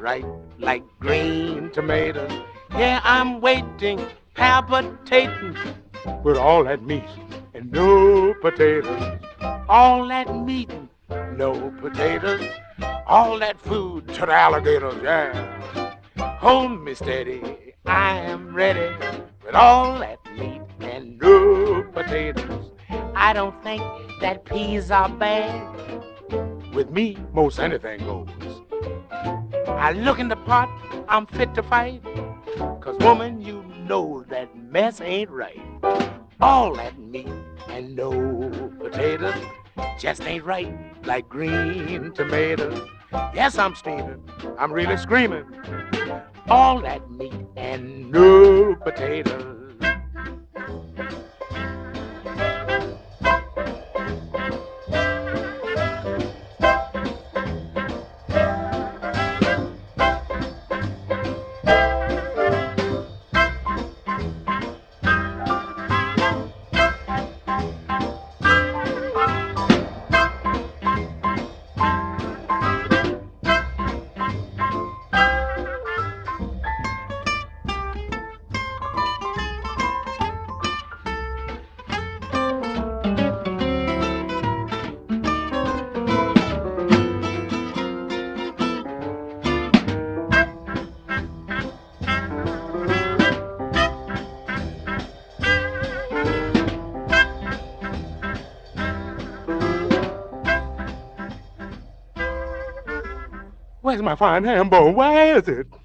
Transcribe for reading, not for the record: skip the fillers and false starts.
right like green tomatoes. Yeah, I'm waiting, palpitating with all that meat and no potatoes. All that meat and no potatoes. All that food to the alligators, yeah. Hold me steady, I am ready with all that meat and no potatoes. I don't think that peas are bad. With me, most anything goes. I look in the pot, I'm fit to fight. 'Cause woman, you know that mess ain't right. All that meat and no potatoes just ain't right like green tomatoes. Yes, I'm steaming, I'm really screaming. All that meat and no potatoes. Where's my fine ham bone? Where is it?